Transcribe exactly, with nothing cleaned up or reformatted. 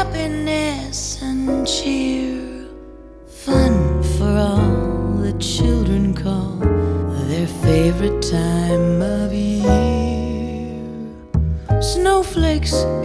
happiness and cheer, fun for all the children call their favorite time of year. Snowflakes